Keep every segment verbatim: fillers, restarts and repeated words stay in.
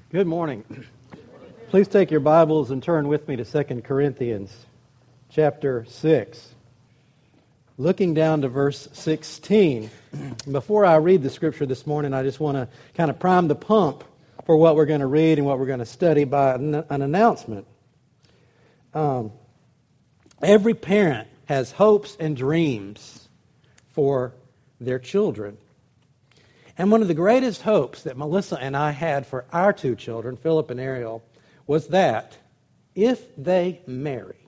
Good morning. Please take your Bibles and turn with me to Second Corinthians chapter six. Looking down to verse sixteen. Before I read the scripture this morning, I just want to kind of prime the pump for what we're going to read and what we're going to study by an, an announcement. Um, every parent has hopes and dreams for their children. And one of the greatest hopes that Melissa and I had for our two children, Philip and Ariel, was that if they marry,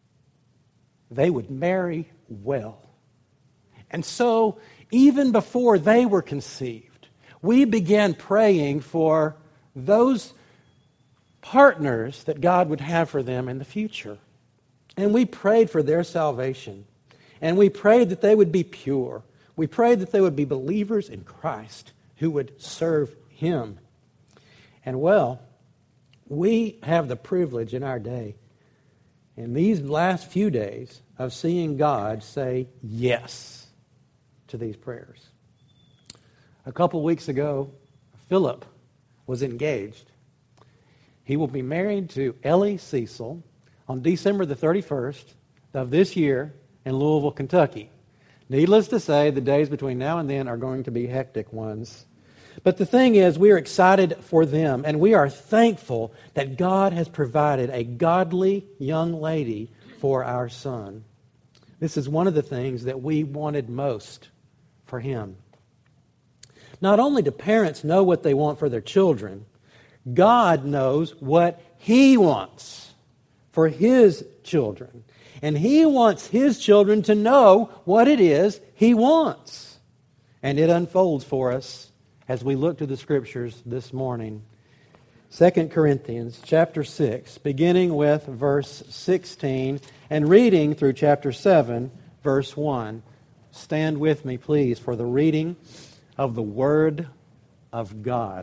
they would marry well. And so, even before they were conceived, we began praying for those partners that God would have for them in the future. And we prayed for their salvation. And we prayed that they would be pure. We prayed that they would be believers in Christ who would serve Him. And well, we have the privilege in our day, in these last few days, of seeing God say yes to these prayers. A couple weeks ago, Philip was engaged. He will be married to Ellie Cecil on December the thirty-first of this year in Louisville, Kentucky. Needless to say, the days between now and then are going to be hectic ones. But the thing is, we are excited for them, and we are thankful that God has provided a godly young lady for our son. This is one of the things that we wanted most for him. Not only do parents know what they want for their children, God knows what He wants for His children. And He wants His children to know what it is He wants. And it unfolds for us as we look to the Scriptures this morning. Second Corinthians chapter six, beginning with verse sixteen and reading through chapter seven, verse one. Stand with me, please, for the reading of the Word of God.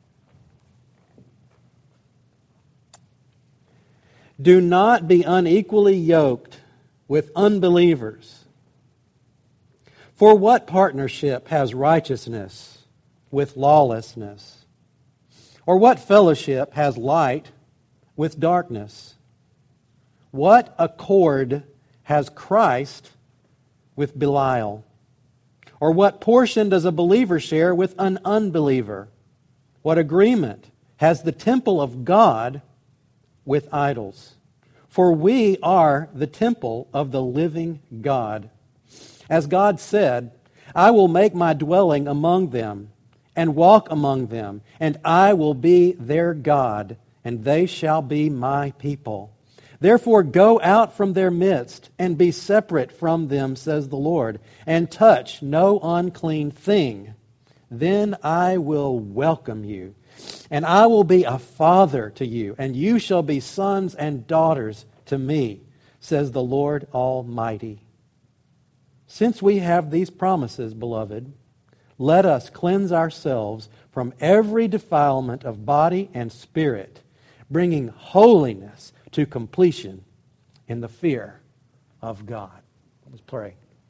Do not be unequally yoked with unbelievers. For what partnership has righteousness with lawlessness? Or what fellowship has light with darkness? What accord has Christ with Belial? Or what portion does a believer share with an unbeliever? What agreement has the temple of God with idols? For we are the temple of the living God. As God said, I will make my dwelling among them and walk among them, and I will be their God, and they shall be my people. Therefore go out from their midst and be separate from them, says the Lord, and touch no unclean thing. Then I will welcome you. And I will be a father to you, and you shall be sons and daughters to me, says the Lord Almighty. Since we have these promises, beloved, let us cleanse ourselves from every defilement of body and spirit, bringing holiness to completion in the fear of God. Let's pray.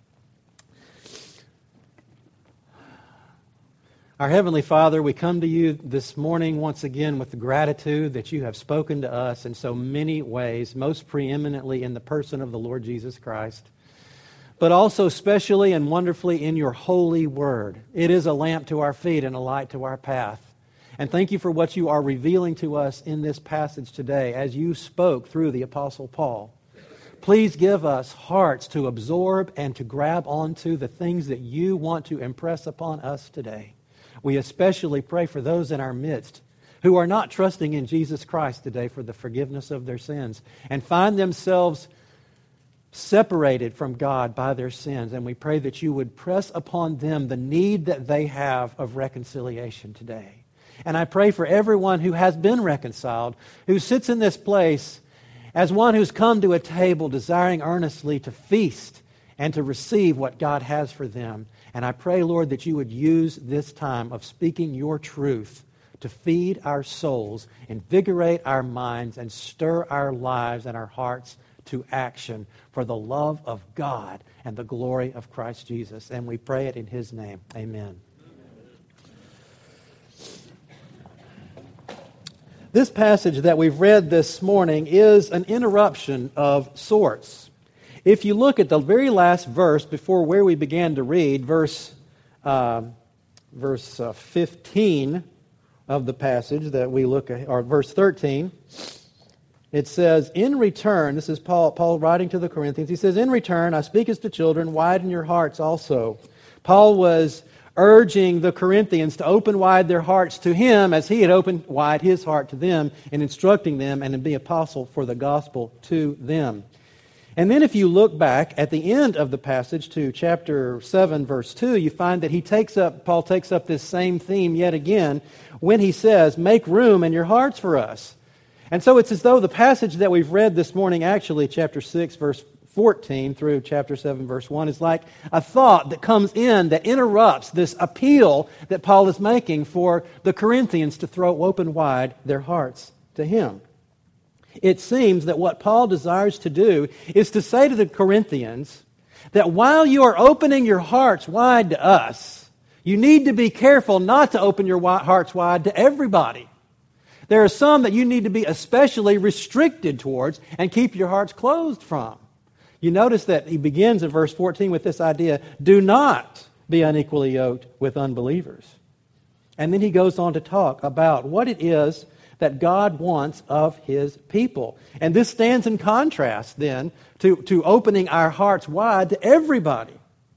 Our Heavenly Father, we come to you this morning once again with the gratitude that you have spoken to us in so many ways, most preeminently in the person of the Lord Jesus Christ, but also especially and wonderfully in your holy word. It is a lamp to our feet and a light to our path. And thank you for what you are revealing to us in this passage today as you spoke through the Apostle Paul. Please give us hearts to absorb and to grab onto the things that you want to impress upon us today. We especially pray for those in our midst who are not trusting in Jesus Christ today for the forgiveness of their sins and find themselves separated from God by their sins. And we pray that you would press upon them the need that they have of reconciliation today. And I pray for everyone who has been reconciled, who sits in this place as one who's come to a table desiring earnestly to feast and to receive what God has for them. And I pray, Lord, that you would use this time of speaking your truth to feed our souls, invigorate our minds, and stir our lives and our hearts to action for the love of God and the glory of Christ Jesus. And we pray it in His name. Amen. This passage that we've read this morning is an interruption of sorts. If you look at the very last verse before where we began to read, verse uh, verse uh, fifteen of the passage that we look at, or verse thirteen, it says, "In return," this is Paul, Paul writing to the Corinthians, he says, "In return, I speak as to children, widen your hearts also." Paul was urging the Corinthians to open wide their hearts to him as he had opened wide his heart to them in instructing them and to be apostle for the gospel to them. And then if you look back at the end of the passage to chapter seven, verse two, you find that he takes up, Paul takes up this same theme yet again when he says, "Make room in your hearts for us." And so it's as though the passage that we've read this morning, actually chapter six, verse fourteen through chapter seven, verse one, is like a thought that comes in that interrupts this appeal that Paul is making for the Corinthians to throw open wide their hearts to him. It seems that what Paul desires to do is to say to the Corinthians that while you are opening your hearts wide to us, you need to be careful not to open your hearts wide to everybody. There are some that you need to be especially restricted towards and keep your hearts closed from. You notice that he begins in verse fourteen with this idea, "Do not be unequally yoked with unbelievers." And then he goes on to talk about what it is that God wants of His people. And this stands in contrast then to, to opening our hearts wide to everybody.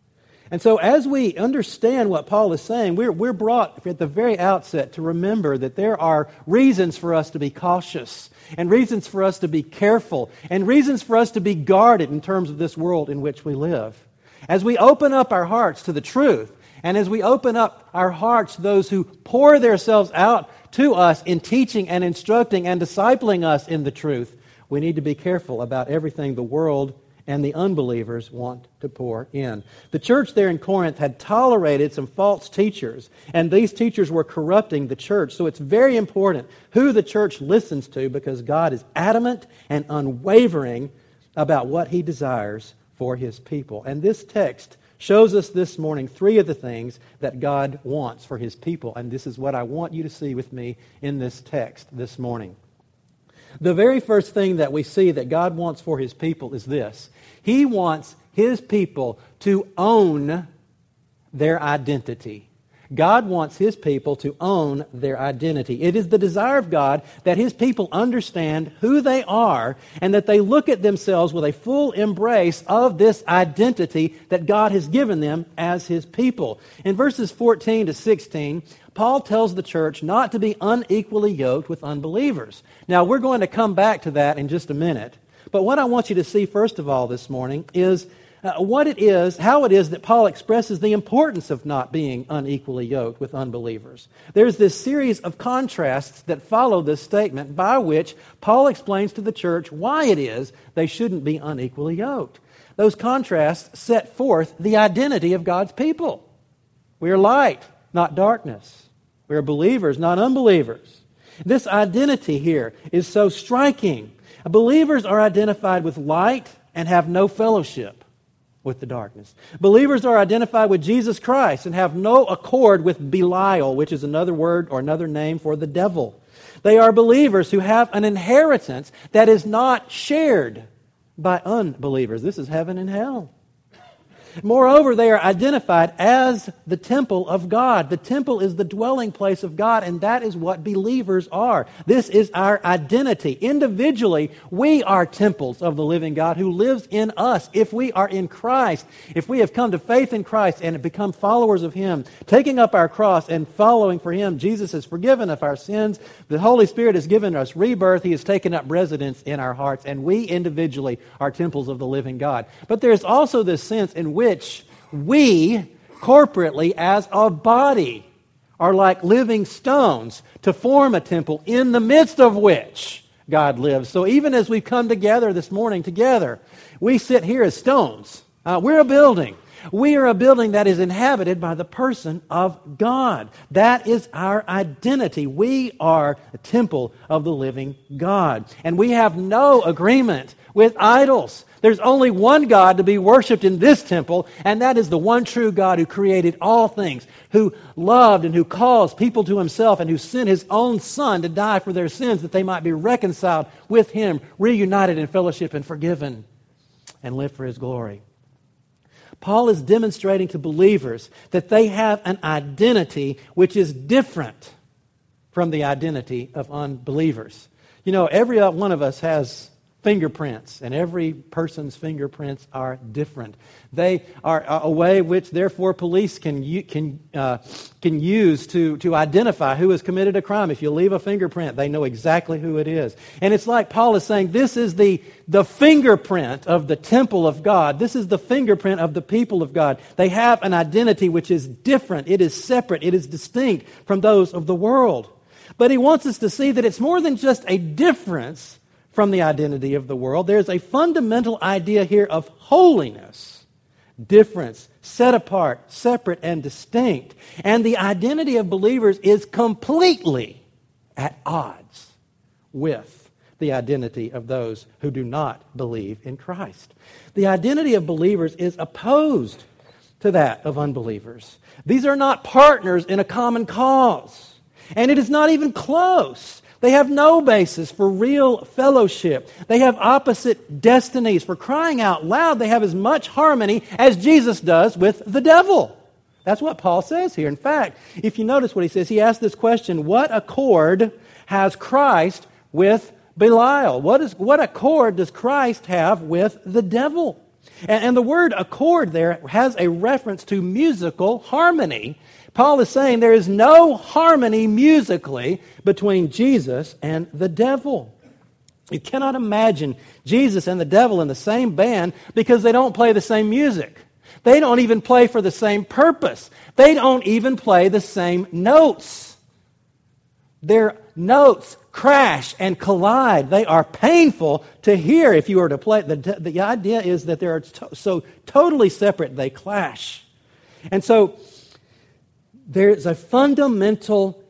And so as we understand what Paul is saying, we're, we're brought at the very outset to remember that there are reasons for us to be cautious, and reasons for us to be careful, and reasons for us to be guarded in terms of this world in which we live. As we open up our hearts to the truth, and as we open up our hearts to those who pour themselves out to us in teaching and instructing and discipling us in the truth, we need to be careful about everything the world and the unbelievers want to pour in. The church there in Corinth had tolerated some false teachers, and these teachers were corrupting the church. So it's very important who the church listens to, because God is adamant and unwavering about what He desires for His people. And this text shows us this morning three of the things that God wants for His people. And this is what I want you to see with me in this text this morning. The very first thing that we see that God wants for His people is this. He wants His people to own their identity. God wants His people to own their identity. It is the desire of God that His people understand who they are and that they look at themselves with a full embrace of this identity that God has given them as His people. In verses fourteen to sixteen, Paul tells the church not to be unequally yoked with unbelievers. Now, we're going to come back to that in just a minute. But what I want you to see first of all this morning is Uh, what it is, how it is that Paul expresses the importance of not being unequally yoked with unbelievers. There's this series of contrasts that follow this statement by which Paul explains to the church why it is they shouldn't be unequally yoked. Those contrasts set forth the identity of God's people. We are light, not darkness. We are believers, not unbelievers. This identity here is so striking. Believers are identified with light and have no fellowship with the darkness. Believers are identified with Jesus Christ and have no accord with Belial, which is another word or another name for the devil. They are believers who have an inheritance that is not shared by unbelievers. This is heaven and hell. Moreover, they are identified as the temple of God. The temple is the dwelling place of God, and that is what believers are. This is our identity. Individually, we are temples of the living God who lives in us. If we are in Christ, if we have come to faith in Christ and have become followers of Him, taking up our cross and following for Him, Jesus has forgiven us our sins. The Holy Spirit has given us rebirth. He has taken up residence in our hearts, and we individually are temples of the living God. But there's also this sense in which which we, corporately as a body, are like living stones to form a temple in the midst of which God lives. So even as we've come together this morning together, we sit here as stones. Uh, we're a building. We are a building that is inhabited by the person of God. That is our identity. We are a temple of the living God. And we have no agreement with idols. There's only one God to be worshipped in this temple, and that is the one true God who created all things, who loved and who calls people to himself, and who sent his own Son to die for their sins that they might be reconciled with him, reunited in fellowship and forgiven, and live for his glory. Paul is demonstrating to believers that they have an identity which is different from the identity of unbelievers. You know, every one of us has fingerprints, and every person's fingerprints are different. They are a way which, therefore, police can can uh, can use to to identify who has committed a crime. If you leave a fingerprint, they know exactly who it is. And it's like Paul is saying, this is the the fingerprint of the temple of God. This is the fingerprint of the people of God. They have an identity which is different. It is separate. It is distinct from those of the world. But he wants us to see that it's more than just a difference from the identity of the world. There's a fundamental idea here of holiness, difference, set apart, separate, and distinct. And the identity of believers is completely at odds with the identity of those who do not believe in Christ. The identity of believers is opposed to that of unbelievers. These are not partners in a common cause, and it is not even close. They have no basis for real fellowship. They have opposite destinies. For crying out loud, they have as much harmony as Jesus does with the devil. That's what Paul says here. In fact, if you notice what he says, he asks this question, what accord has Christ with Belial? What is what accord does Christ have with the devil? And, and the word accord there has a reference to musical harmony. Paul is saying there is no harmony musically between Jesus and the devil. You cannot imagine Jesus and the devil in the same band because they don't play the same music. They don't even play for the same purpose. They don't even play the same notes. Their notes crash and collide. They are painful to hear if you were to play. The, the idea is that they are to, so totally separate, they clash. And so there is a fundamental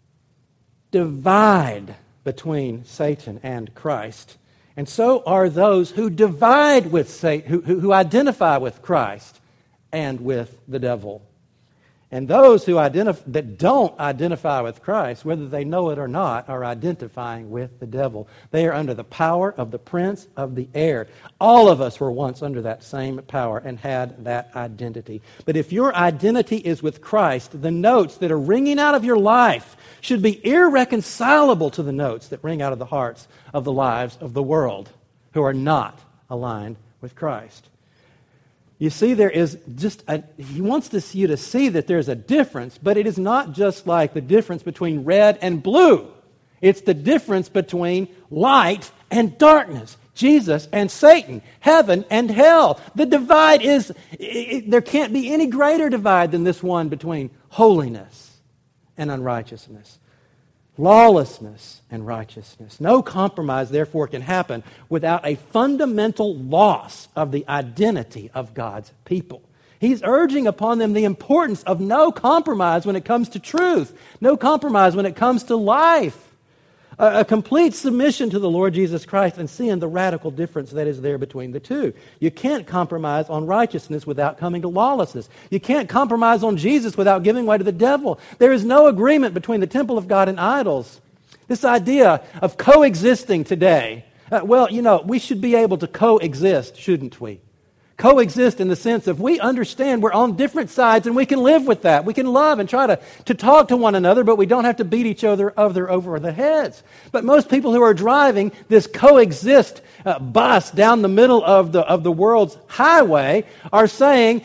divide between Satan and Christ. And so are those who divide with Satan, who, who, who identify with Christ and with the devil. And those who identify, that don't identify with Christ, whether they know it or not, are identifying with the devil. They are under the power of the prince of the air. All of us were once under that same power and had that identity. But if your identity is with Christ, the notes that are ringing out of your life should be irreconcilable to the notes that ring out of the hearts of the lives of the world who are not aligned with Christ. You see, there is just a, he wants to, you to see that there's a difference, but it is not just like the difference between red and blue. It's the difference between light and darkness, Jesus and Satan, heaven and hell. The divide is, it, there can't be any greater divide than this one between holiness and unrighteousness. Lawlessness and righteousness. No compromise, therefore, can happen without a fundamental loss of the identity of God's people. He's urging upon them the importance of no compromise when it comes to truth, no compromise when it comes to life, a, a complete submission to the Lord Jesus Christ and seeing the radical difference that is there between the two. You can't compromise on righteousness without coming to lawlessness. You can't compromise on Jesus without giving way to the devil. There is no agreement between the temple of God and idols. This idea of coexisting today, uh, well, you know, we should be able to coexist, shouldn't we? Coexist in the sense of we understand we're on different sides and we can live with that. We can love and try to, to talk to one another, but we don't have to beat each other, other over the heads. But most people who are driving this coexist uh, bus down the middle of the, of the world's highway are saying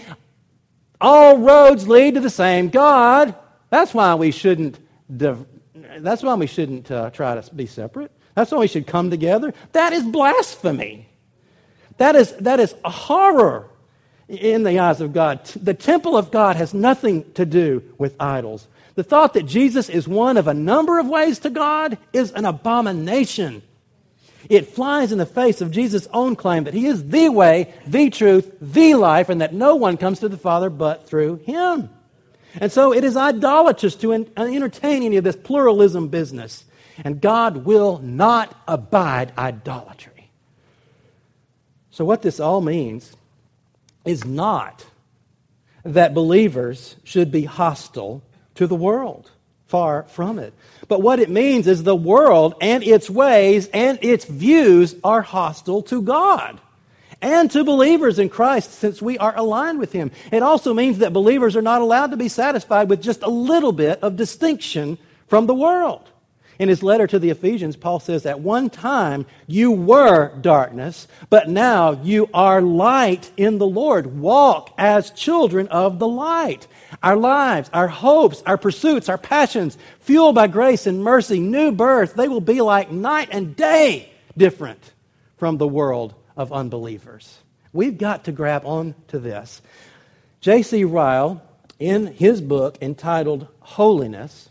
all roads lead to the same God. That's why we shouldn't, div- that's why we shouldn't uh, try to be separate. That's why we should come together. That is blasphemy. That is, that is a horror in the eyes of God. The temple of God has nothing to do with idols. The thought that Jesus is one of a number of ways to God is an abomination. It flies in the face of Jesus' own claim that He is the way, the truth, the life, and that no one comes to the Father but through Him. And so it is idolatrous to entertain any of this pluralism business. And God will not abide idolatry. So what this all means is not that believers should be hostile to the world. Far from it. But what it means is the world and its ways and its views are hostile to God and to believers in Christ since we are aligned with Him. It also means that believers are not allowed to be satisfied with just a little bit of distinction from the world. In his letter to the Ephesians, Paul says, at one time you were darkness, but now you are light in the Lord. Walk as children of the light. Our lives, our hopes, our pursuits, our passions, fueled by grace and mercy, new birth, they will be like night and day different from the world of unbelievers. We've got to grab on to this. J C Ryle, in his book entitled Holiness,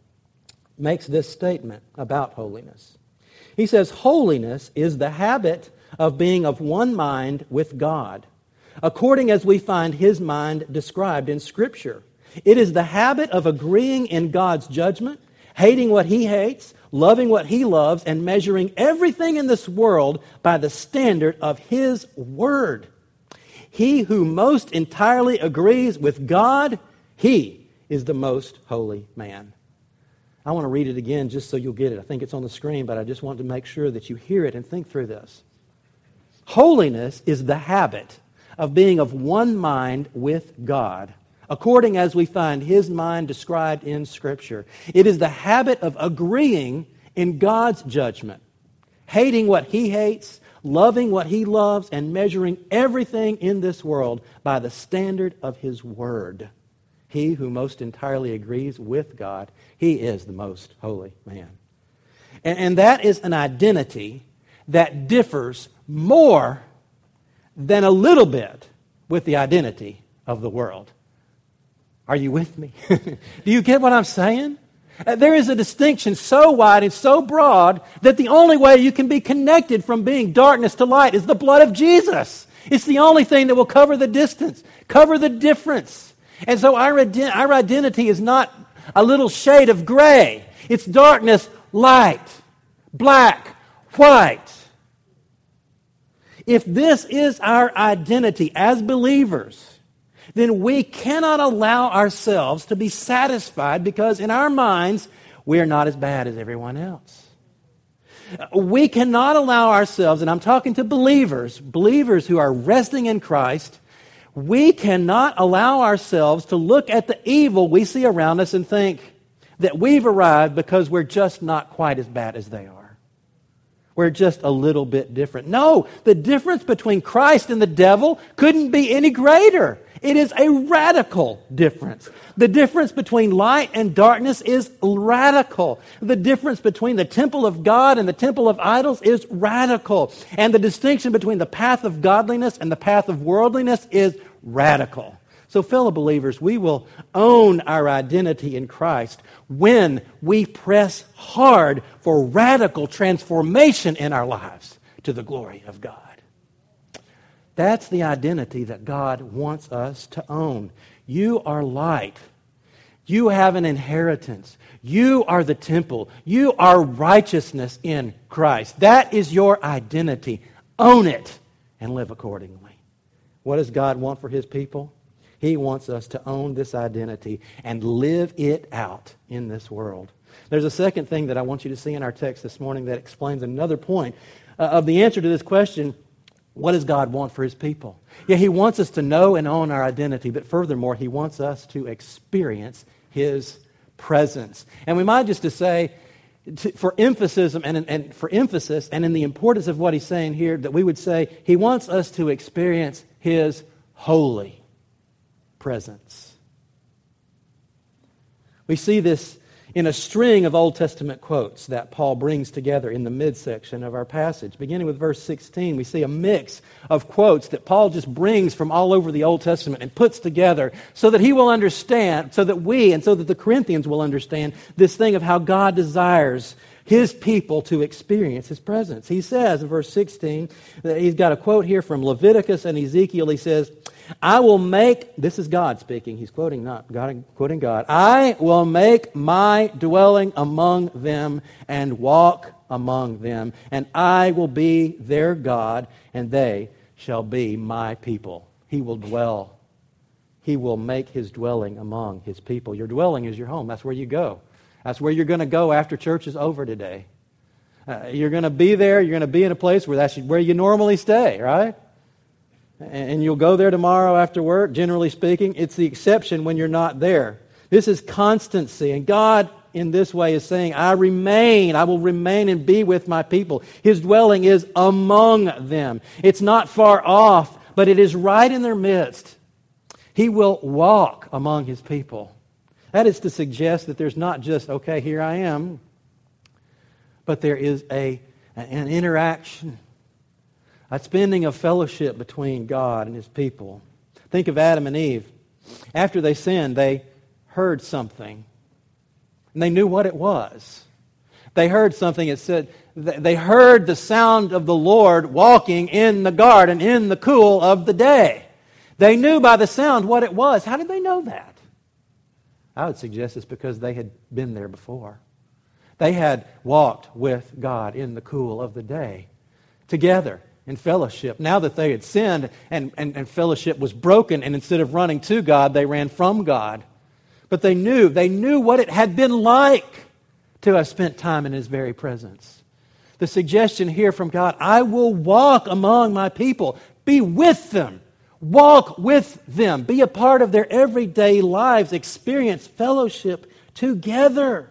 makes this statement about holiness. He says, holiness is the habit of being of one mind with God, according as we find His mind described in Scripture. It is the habit of agreeing in God's judgment, hating what He hates, loving what He loves, and measuring everything in this world by the standard of His Word. He who most entirely agrees with God, he is the most holy man. I want to read it again just so you'll get it. I think it's on the screen, but I just want to make sure that you hear it and think through this. Holiness is the habit of being of one mind with God, according as we find His mind described in Scripture. It is the habit of agreeing in God's judgment, hating what He hates, loving what He loves, and measuring everything in this world by the standard of His Word. He who most entirely agrees with God, he is the most holy man. And, and that is an identity that differs more than a little bit with the identity of the world. Are you with me? Do you get what I'm saying? There is a distinction so wide and so broad that the only way you can be connected from being darkness to light is the blood of Jesus. It's the only thing that will cover the distance, cover the difference. And so our, our identity is not a little shade of gray. It's darkness, light, black, white. If this is our identity as believers, then we cannot allow ourselves to be satisfied because in our minds, we are not as bad as everyone else. We cannot allow ourselves, and I'm talking to believers, believers who are resting in Christ, we cannot allow ourselves to look at the evil we see around us and think that we've arrived because we're just not quite as bad as they are. We're just a little bit different. No, the difference between Christ and the devil couldn't be any greater. It is a radical difference. The difference between light and darkness is radical. The difference between the temple of God and the temple of idols is radical. And the distinction between the path of godliness and the path of worldliness is radical. So, fellow believers, we will own our identity in Christ when we press hard for radical transformation in our lives to the glory of God. That's the identity that God wants us to own. You are light. You have an inheritance. You are the temple. You are righteousness in Christ. That is your identity. Own it and live accordingly. What does God want for His people? He wants us to own this identity and live it out in this world. There's a second thing that I want you to see in our text this morning that explains another point uh, of the answer to this question. What does God want for His people? Yeah, He wants us to know and own our identity, but furthermore, He wants us to experience His presence. And we might just to say, to, for emphasis and, and for emphasis and in the importance of what He's saying here, that we would say He wants us to experience His holy presence. We see this in a string of Old Testament quotes that Paul brings together in the midsection of our passage. Beginning with verse sixteen, we see a mix of quotes that Paul just brings from all over the Old Testament and puts together so that he will understand, so that we and so that the Corinthians will understand this thing of how God desires His people to experience His presence. He says in verse sixteen, that he's got a quote here from Leviticus and Ezekiel. He says, I will make, this is God speaking, he's quoting not God, quoting God, I will make my dwelling among them and walk among them, and I will be their God, and they shall be my people. He will dwell. He will make His dwelling among His people. Your dwelling is your home. That's where you go. That's where you're going to go after church is over today. Uh, you're going to be there. You're going to be in a place where that's where you normally stay, right? And you'll go there tomorrow after work, generally speaking. It's the exception when you're not there. This is constancy. And God, in this way, is saying, I remain, I will remain and be with my people. His dwelling is among them. It's not far off, but it is right in their midst. He will walk among His people. That is to suggest that there's not just, okay, here I am, but there is a an interaction, a spending of fellowship between God and His people. Think of Adam and Eve. After they sinned, they heard something, and they knew what it was. They heard something. It said they heard the sound of the Lord walking in the garden in the cool of the day. They knew by the sound what it was. How did they know that? I would suggest it's because they had been there before. They had walked with God in the cool of the day, together in fellowship. Now that they had sinned and, and, and fellowship was broken, and instead of running to God, they ran from God. But they knew, they knew what it had been like to have spent time in His very presence. The suggestion here from God, I will walk among my people, be with them. Walk with them. Be a part of their everyday lives. Experience fellowship together.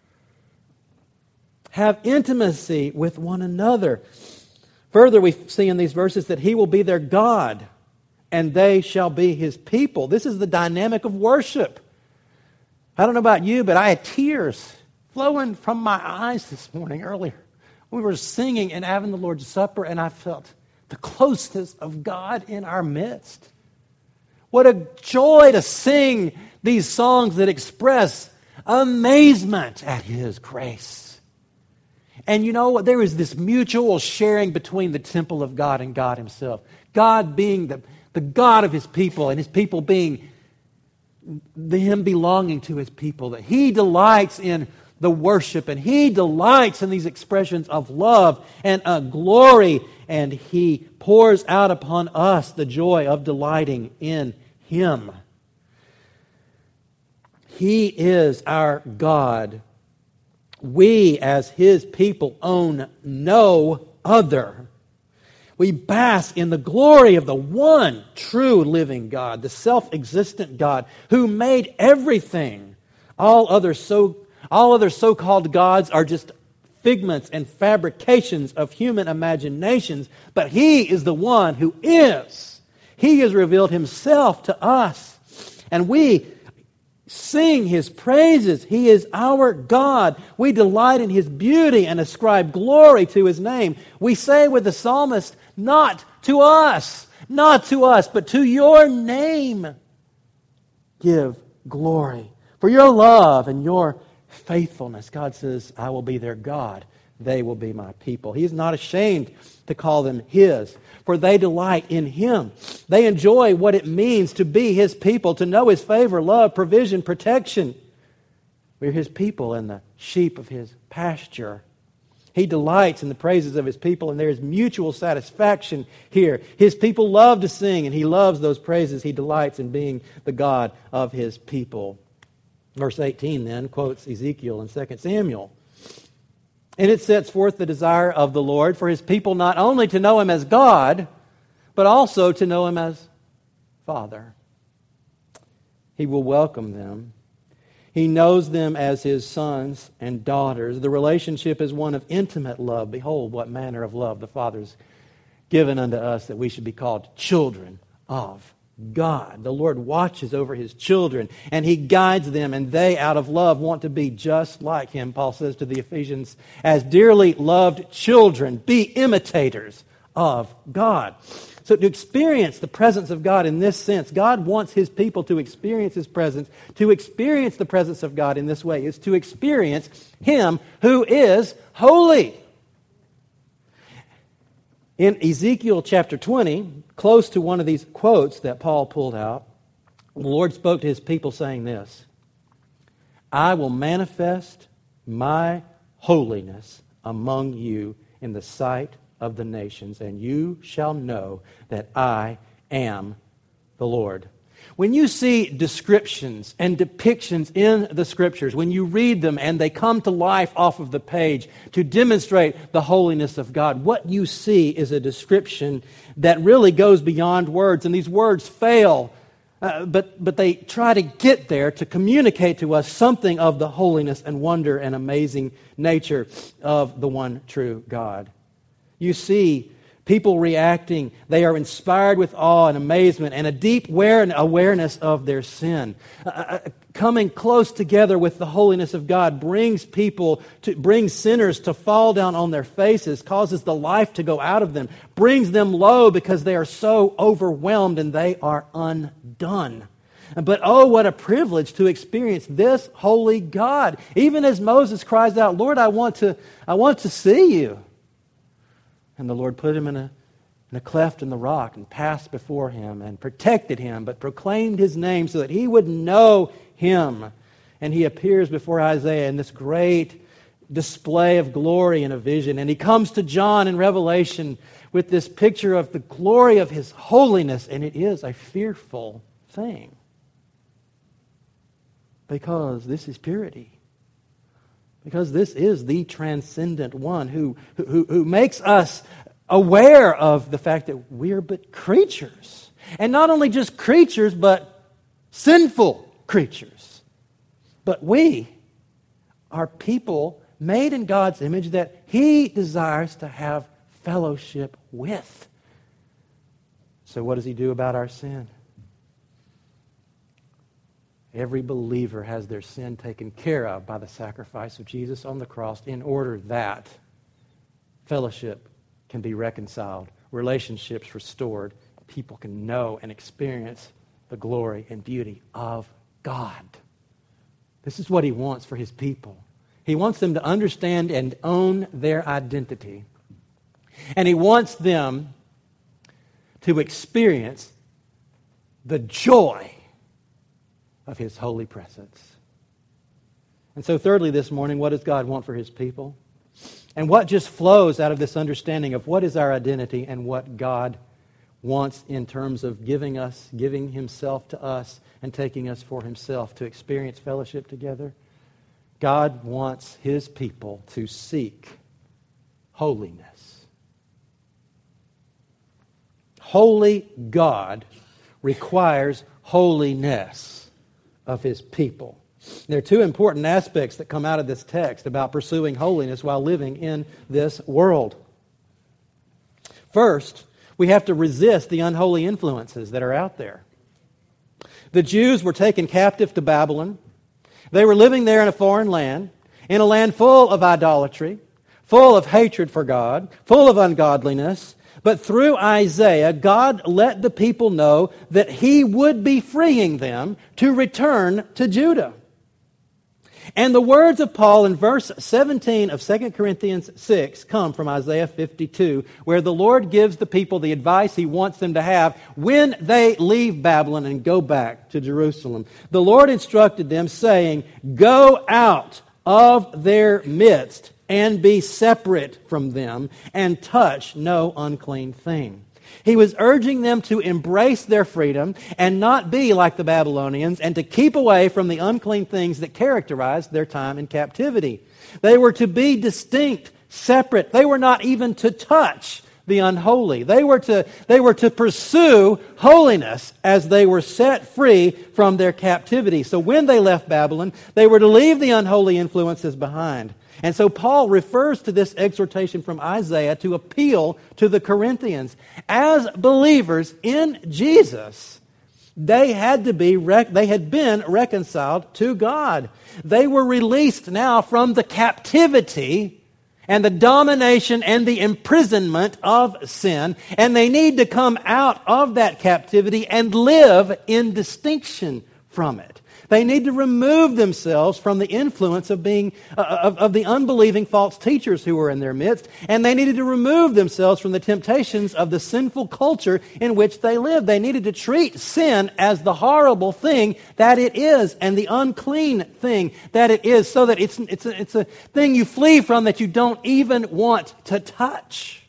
Have intimacy with one another. Further, we see in these verses that He will be their God, and they shall be His people. This is the dynamic of worship. I don't know about you, but I had tears flowing from my eyes this morning earlier. We were singing and having the Lord's Supper, and I felt the closeness of God in our midst. What a joy to sing these songs that express amazement at His grace. And you know what? There is this mutual sharing between the temple of God and God Himself. God being the, the God of His people, and His people being the, Him belonging to His people. That He delights in the worship, and He delights in these expressions of love and uh, glory, and He pours out upon us the joy of delighting in Him. He is our God. We, as His people, own no other. We bask in the glory of the one true living God, the self-existent God who made everything. All other so All other so-called gods are just figments and fabrications of human imaginations, but He is the one who is. He has revealed Himself to us, and we sing His praises. He is our God. We delight in His beauty and ascribe glory to His name. We say with the psalmist, not to us, not to us, but to your name give glory. For your love and your faithfulness. God says, I will be their God. They will be my people. He is not ashamed to call them His, for they delight in Him. They enjoy what it means to be His people, to know His favor, love, provision, protection. We're His people and the sheep of His pasture. He delights in the praises of His people, and there is mutual satisfaction here. His people love to sing, and He loves those praises. He delights in being the God of His people. Verse eighteen then quotes Ezekiel in Second Samuel. And it sets forth the desire of the Lord for His people not only to know Him as God, but also to know Him as Father. He will welcome them. He knows them as His sons and daughters. The relationship is one of intimate love. Behold, what manner of love the Father's given unto us, that we should be called children of God. The Lord watches over His children, and He guides them, and they, out of love, want to be just like Him. Paul says to the Ephesians, as dearly loved children, be imitators of God. So to experience the presence of God in this sense, God wants His people to experience His presence. To experience the presence of God in this way is to experience Him who is holy. In Ezekiel chapter twenty, close to one of these quotes that Paul pulled out, the Lord spoke to His people saying this, I will manifest my holiness among you in the sight of the nations, and you shall know that I am the Lord. When you see descriptions and depictions in the Scriptures, when you read them and they come to life off of the page to demonstrate the holiness of God, what you see is a description that really goes beyond words, and these words fail, uh, but, but they try to get there to communicate to us something of the holiness and wonder and amazing nature of the one true God. You see people reacting. They are inspired with awe and amazement and a deep awareness of their sin. Uh, coming close together with the holiness of God brings people to brings sinners to fall down on their faces, causes the life to go out of them, brings them low because they are so overwhelmed and they are undone. But oh, what a privilege to experience this holy God. Even as Moses cries out, Lord, I want to, I want to see you. And the Lord put him in a, in a cleft in the rock and passed before him and protected him, but proclaimed his name so that he would know him. And he appears before Isaiah in this great display of glory in a vision. And he comes to John in Revelation with this picture of the glory of his holiness, and it is a fearful thing. Because this is purity. Because this is the transcendent one who, who, who makes us aware of the fact that we're but creatures. And not only just creatures, but sinful creatures. But we are people made in God's image that He desires to have fellowship with. So what does He do about our sin? Every believer has their sin taken care of by the sacrifice of Jesus on the cross in order that fellowship can be reconciled, relationships restored, people can know and experience the glory and beauty of God. This is what He wants for His people. He wants them to understand and own their identity. And He wants them to experience the joy of His holy presence. And so thirdly this morning, what does God want for His people? And what just flows out of this understanding of what is our identity and what God wants in terms of giving us, giving Himself to us and taking us for Himself to experience fellowship together? God wants His people to seek holiness. Holy God requires holiness of His people. There are two important aspects that come out of this text about pursuing holiness while living in this world. First, we have to resist the unholy influences that are out there. The Jews were taken captive to Babylon. They were living there in a foreign land, in a land full of idolatry, full of hatred for God, full of ungodliness. But through Isaiah, God let the people know that He would be freeing them to return to Judah. And the words of Paul in verse seventeen of Second Corinthians six come from Isaiah fifty-two, where the Lord gives the people the advice He wants them to have when they leave Babylon and go back to Jerusalem. The Lord instructed them, saying, "Go out of their midst and be separate from them, and touch no unclean thing." He was urging them to embrace their freedom and not be like the Babylonians and to keep away from the unclean things that characterized their time in captivity. They were to be distinct, separate. They were not even to touch the unholy. They were to, they were to pursue holiness as they were set free from their captivity. So when they left Babylon, they were to leave the unholy influences behind. And so Paul refers to this exhortation from Isaiah to appeal to the Corinthians. As believers in Jesus, they had to be rec- they had been reconciled to God. They were released now from the captivity and the domination and the imprisonment of sin, and they need to come out of that captivity and live in distinction from it. They need to remove themselves from the influence of being uh, of, of the unbelieving false teachers who were in their midst, and they needed to remove themselves from the temptations of the sinful culture in which they lived. They needed to treat sin as the horrible thing that it is, and the unclean thing that it is, so that it's it's a, it's a thing you flee from, that you don't even want to touch.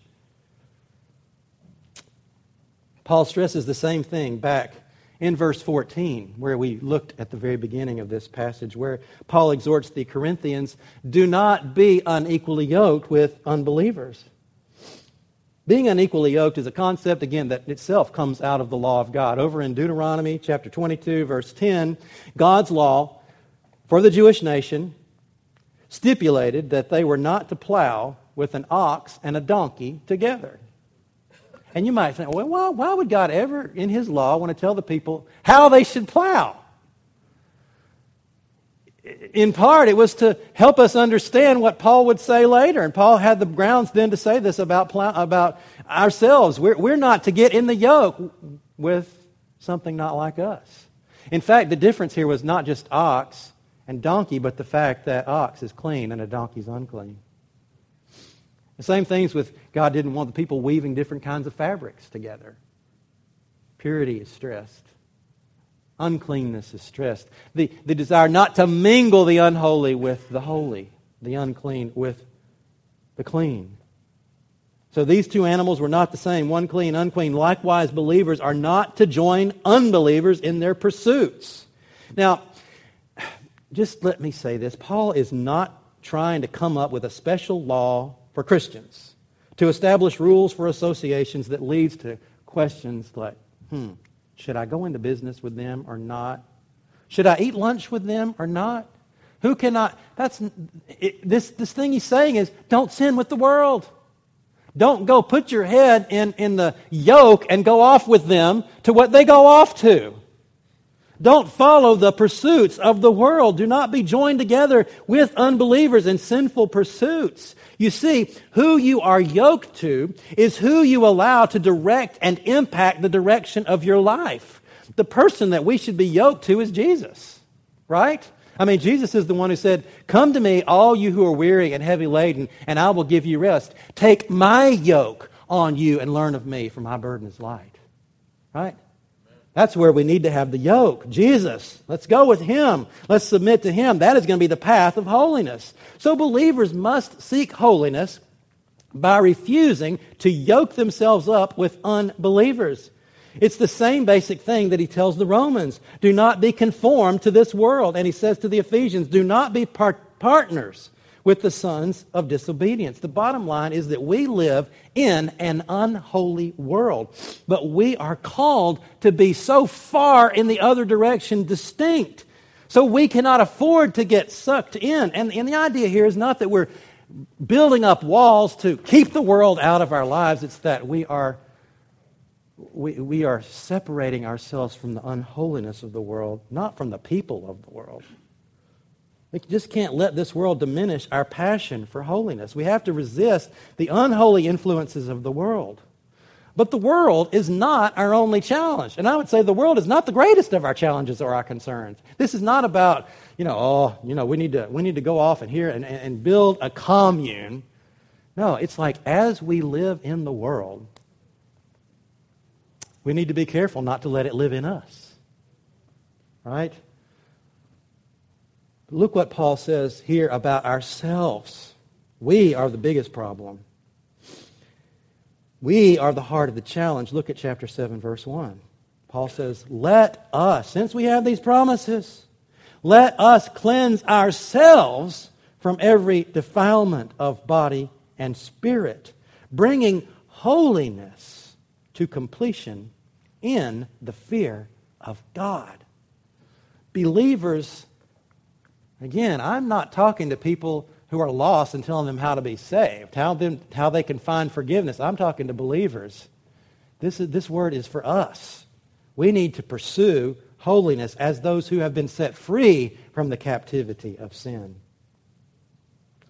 Paul stresses the same thing back in verse fourteen, where we looked at the very beginning of this passage, where Paul exhorts the Corinthians, do not be unequally yoked with unbelievers. Being unequally yoked is a concept, again, that itself comes out of the law of God. Over in Deuteronomy chapter twenty-two, verse ten, God's law for the Jewish nation stipulated that they were not to plow with an ox and a donkey together. And you might think, well, why, why would God ever, in His law, want to tell the people how they should plow? In part, it was to help us understand what Paul would say later. And Paul had the grounds then to say this about plow, about ourselves. We're, we're not to get in the yoke with something not like us. In fact, the difference here was not just ox and donkey, but the fact that ox is clean and a donkey is unclean. The same things with God didn't want the people weaving different kinds of fabrics together. Purity is stressed. Uncleanness is stressed. The, the desire not to mingle the unholy with the holy, the unclean with the clean. So these two animals were not the same, one clean, unclean. Likewise, believers are not to join unbelievers in their pursuits. Now, just let me say this. Paul is not trying to come up with a special law for Christians to establish rules for associations that leads to questions like, hmm, should I go into business with them or not? Should I eat lunch with them or not? Who can I? That's it, this this thing he's saying is, don't sin with the world. Don't go put your head in, in the yoke and go off with them to what they go off to. Don't follow the pursuits of the world. Do not be joined together with unbelievers in sinful pursuits. You see, who you are yoked to is who you allow to direct and impact the direction of your life. The person that we should be yoked to is Jesus, right? I mean, Jesus is the one who said, come to me, all you who are weary and heavy laden, and I will give you rest. Take my yoke on you and learn of me, for my burden is light. Right? That's where we need to have the yoke. Jesus. Let's go with Him. Let's submit to Him. That is going to be the path of holiness. So believers must seek holiness by refusing to yoke themselves up with unbelievers. It's the same basic thing that he tells the Romans. Do not be conformed to this world. And he says to the Ephesians, do not be part- partners with the sons of disobedience. The bottom line is that we live in an unholy world, but we are called to be so far in the other direction distinct. So we cannot afford to get sucked in. And, and the idea here is not that we're building up walls to keep the world out of our lives. It's that we are we, we are separating ourselves from the unholiness of the world, not from the people of the world. We just can't let this world diminish our passion for holiness. We have to resist the unholy influences of the world. But the world is not our only challenge. And I would say the world is not the greatest of our challenges or our concerns. This is not about, you know, oh, you know, we need to we need to go off and here and, and build a commune. No, it's like as we live in the world, we need to be careful not to let it live in us. Right? Look what Paul says here about ourselves. We are the biggest problem. We are the heart of the challenge. Look at chapter seven, verse one. Paul says, let us, since we have these promises, let us cleanse ourselves from every defilement of body and spirit, bringing holiness to completion in the fear of God. Believers, again, I'm not talking to people who are lost and telling them how to be saved, how them how they can find forgiveness. I'm talking to believers. This is, this word is for us. We need to pursue holiness as those who have been set free from the captivity of sin.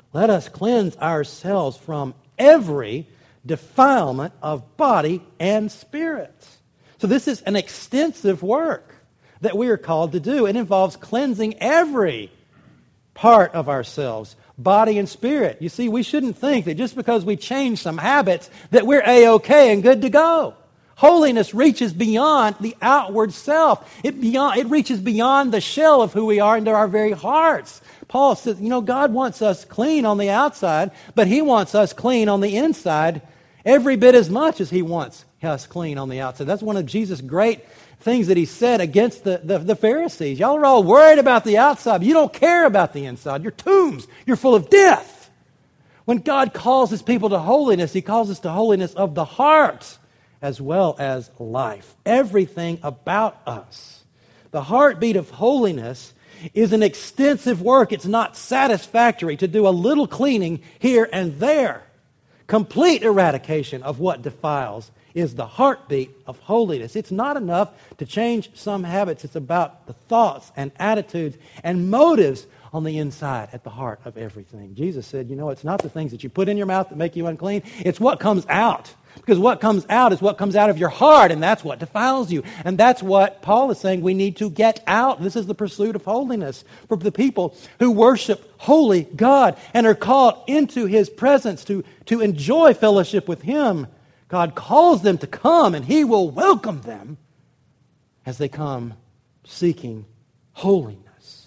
let us cleanse ourselves from every defilement of body and spirit. So this is an extensive work that we are called to do. It involves cleansing every part of ourselves, body and spirit. You see, we shouldn't think that just because we change some habits that we're A-okay and good to go. Holiness reaches beyond the outward self. It, beyond, it reaches beyond the shell of who we are into our very hearts. Paul says, you know, God wants us clean on the outside, but He wants us clean on the inside every bit as much as He wants us clean on the outside. That's one of Jesus' great things that He said against the, the, the Pharisees. Y'all are all worried about the outside, but you don't care about the inside. You're tombs. You're full of death. When God calls His people to holiness, He calls us to holiness of the heart as well as life. Everything about us. The heartbeat of holiness is an extensive work. It's not satisfactory to do a little cleaning here and there. Complete eradication of what defiles is the heartbeat of holiness. It's not enough to change some habits. It's about the thoughts and attitudes and motives on the inside, at the heart of everything. Jesus said, you know, it's not the things that you put in your mouth that make you unclean. It's what comes out. Because what comes out is what comes out of your heart, and that's what defiles you. And that's what Paul is saying we need to get out. This is the pursuit of holiness for the people who worship holy God and are called into His presence to, to enjoy fellowship with Him. God calls them to come, and He will welcome them as they come seeking holiness.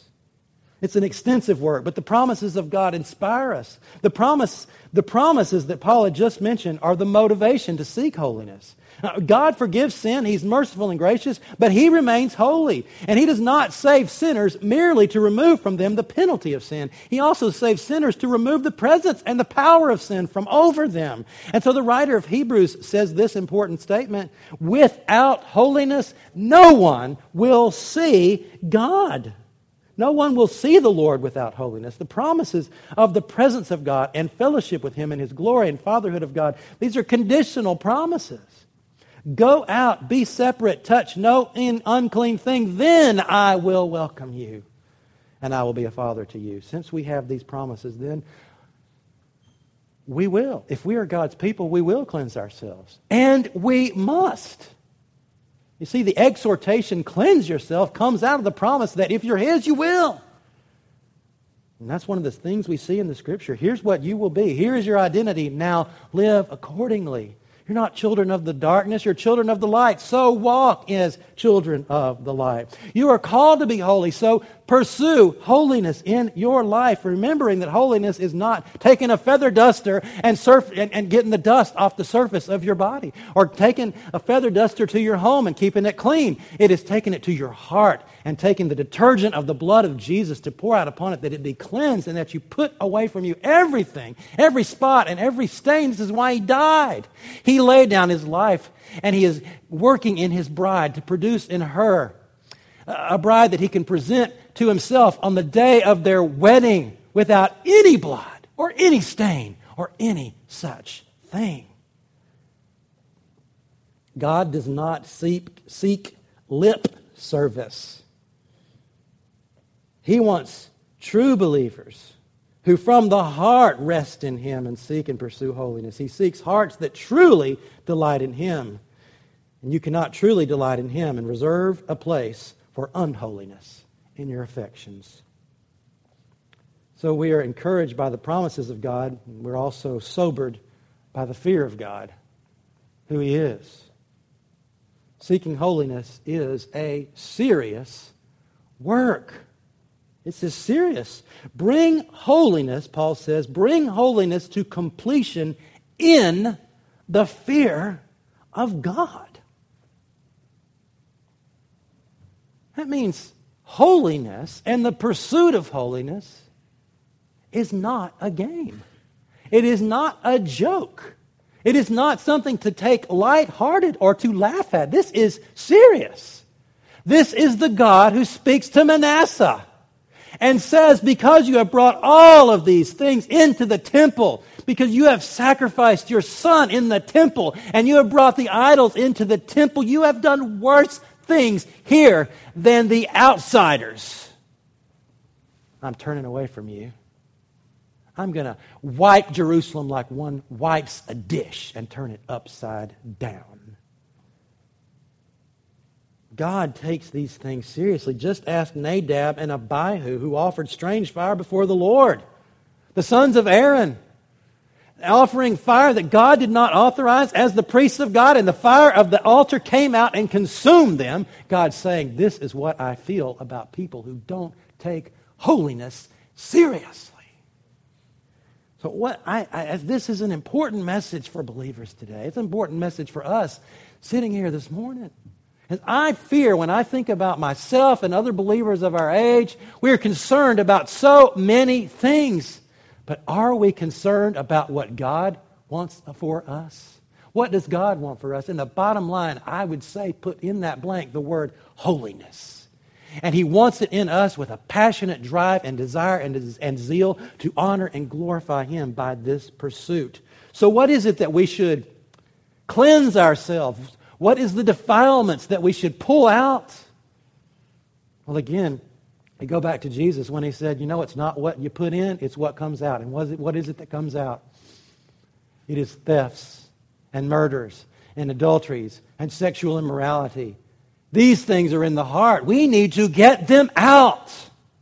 It's an extensive work, but the promises of God inspire us. The promise, the promises that Paul had just mentioned are the motivation to seek holiness. Now, God forgives sin. He's merciful and gracious, but He remains holy. And He does not save sinners merely to remove from them the penalty of sin. He also saves sinners to remove the presence and the power of sin from over them. And so the writer of Hebrews says this important statement, without holiness, no one will see God. No one will see the Lord without holiness. The promises of the presence of God and fellowship with Him and His glory and fatherhood of God, these are conditional promises. Go out, be separate, touch no unclean thing, then I will welcome you, and I will be a father to you. Since we have these promises, then we will. If we are God's people, we will cleanse ourselves. And we must. You see, the exhortation, cleanse yourself, comes out of the promise that if you're His, you will. And that's one of the things we see in the Scripture. Here's what you will be. Here is your identity. Now live accordingly. You're not children of the darkness, you're children of the light. So walk as children of the light. You are called to be holy, so pursue holiness in your life, remembering that holiness is not taking a feather duster and, surf, and, and getting the dust off the surface of your body, or taking a feather duster to your home and keeping it clean. It is taking it to your heart and taking the detergent of the blood of Jesus to pour out upon it, that it be cleansed and that you put away from you everything, every spot and every stain. This is why He died. He laid down His life, and He is working in His bride to produce in her a bride that He can present to Himself on the day of their wedding without any blood or any stain or any such thing. God does not seek, seek lip service. He wants true believers who from the heart rest in Him and seek and pursue holiness. He seeks hearts that truly delight in Him. And you cannot truly delight in Him and reserve a place for unholiness in your affections. So we are encouraged by the promises of God. And we're also sobered by the fear of God, who He is. Seeking holiness is a serious work. It's as serious. Bring holiness, Paul says, bring holiness to completion in the fear of God. That means holiness and the pursuit of holiness is not a game. It is not a joke. It is not something to take lighthearted or to laugh at. This is serious. This is the God who speaks to Manasseh and says, because you have brought all of these things into the temple, because you have sacrificed your son in the temple, and you have brought the idols into the temple, you have done worse things here than the outsiders. I'm turning away from you. I'm going to wipe Jerusalem like one wipes a dish and turn it upside down. God takes these things seriously. Just ask Nadab and Abihu, who offered strange fire before the Lord. The sons of Aaron, offering fire that God did not authorize as the priests of God, and the fire of the altar came out and consumed them. God saying, this is what I feel about people who don't take holiness seriously. So what I, I this is an important message for believers today. It's an important message for us sitting here this morning. And I fear when I think about myself and other believers of our age, we are concerned about so many things. But are we concerned about what God wants for us? What does God want for us? And the bottom line, I would say, put in that blank the word holiness. And He wants it in us with a passionate drive and desire and, and zeal to honor and glorify Him by this pursuit. So what is it that we should cleanse ourselves? What is the defilements that we should pull out? Well, again, we go back to Jesus when He said, you know, it's not what you put in, it's what comes out. And what is it, what is it that comes out? It is thefts and murders and adulteries and sexual immorality. These things are in the heart. We need to get them out.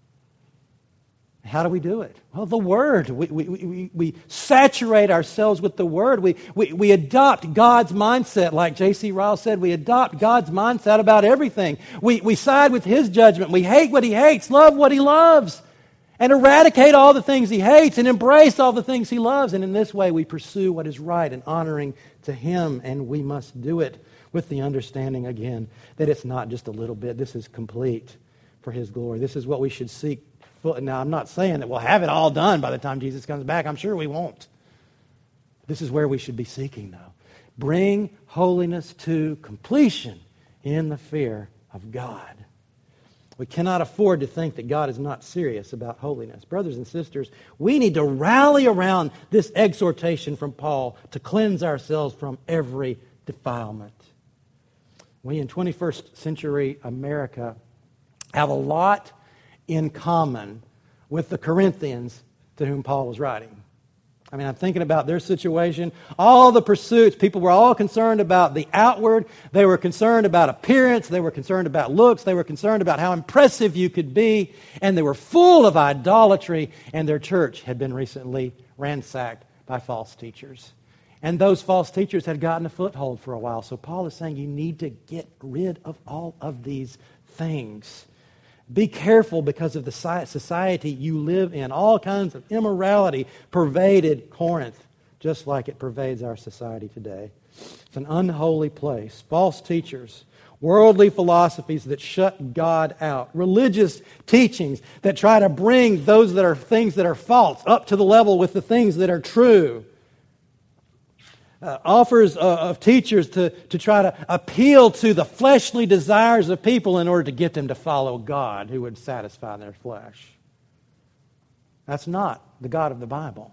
How do we do it? Well, the Word. We, we, we, we saturate ourselves with the Word. We, we, we adopt God's mindset. Like J C Ryle said, we adopt God's mindset about everything. We, we side with His judgment. We hate what He hates, love what He loves, and eradicate all the things He hates and embrace all the things He loves. And in this way, we pursue what is right and honoring to Him, and we must do it with the understanding, again, that it's not just a little bit. This is complete for His glory. This is what we should seek. Now, I'm not saying that we'll have it all done by the time Jesus comes back. I'm sure we won't. This is where we should be seeking, though. Bring holiness to completion in the fear of God. We cannot afford to think that God is not serious about holiness. Brothers and sisters, we need to rally around this exhortation from Paul to cleanse ourselves from every defilement. We in twenty-first century America have a lot in common with the Corinthians to whom Paul was writing. I mean, I'm thinking about their situation. All the pursuits, people were all concerned about the outward. They were concerned about appearance. They were concerned about looks. They were concerned about how impressive you could be. And they were full of idolatry. And their church had been recently ransacked by false teachers. And those false teachers had gotten a foothold for a while. So Paul is saying you need to get rid of all of these things. Be careful because of the society you live in. All kinds of immorality pervaded Corinth, just like it pervades our society today. It's an unholy place. False teachers, worldly philosophies that shut God out, religious teachings that try to bring those that are things that are false up to the level with the things that are true. Uh, offers uh, of teachers to, to try to appeal to the fleshly desires of people in order to get them to follow God who would satisfy their flesh. That's not the God of the Bible.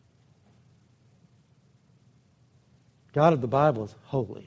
God of the Bible is holy.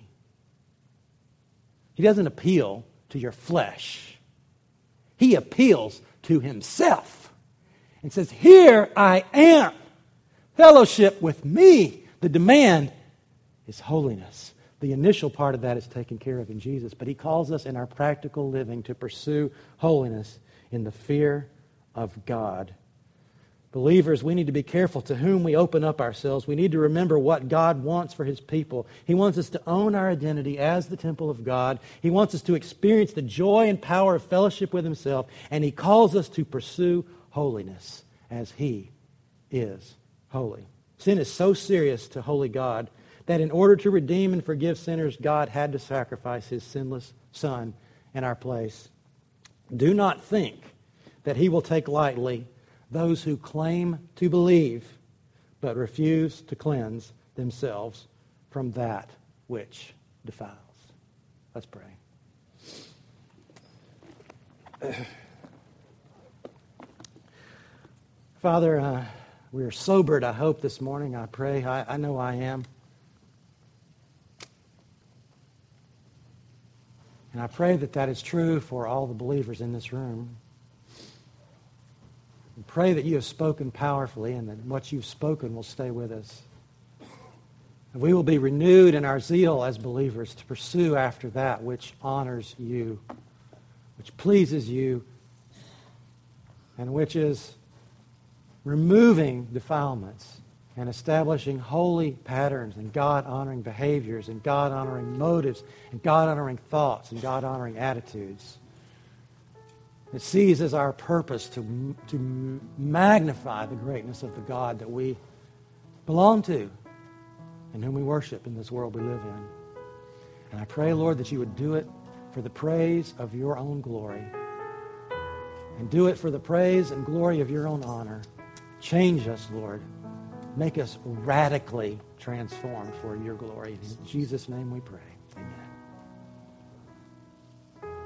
He doesn't appeal to your flesh. He appeals to Himself and says, here I am. Fellowship with me. The demand is holiness. The initial part of that is taken care of in Jesus, but He calls us in our practical living to pursue holiness in the fear of God. Believers, we need to be careful to whom we open up ourselves. We need to remember what God wants for His people. He wants us to own our identity as the temple of God. He wants us to experience the joy and power of fellowship with Himself, and He calls us to pursue holiness as He is holy. Sin is so serious to holy God that in order to redeem and forgive sinners, God had to sacrifice His sinless Son in our place. Do not think that He will take lightly those who claim to believe but refuse to cleanse themselves from that which defiles. Let's pray. Father, uh, we are sobered, I hope, this morning. I pray. I, I know I am. And I pray that that is true for all the believers in this room. We pray that you have spoken powerfully and that what you've spoken will stay with us. And we will be renewed in our zeal as believers to pursue after that which honors you, which pleases you, and which is removing defilements and establishing holy patterns and God-honoring behaviors and God-honoring motives and God-honoring thoughts and God-honoring attitudes. It sees as our purpose to, to magnify the greatness of the God that we belong to and whom we worship in this world we live in. And I pray, Lord, that you would do it for the praise of your own glory. And do it for the praise and glory of your own honor. Change us, Lord. Make us radically transformed for your glory. In Jesus' name we pray.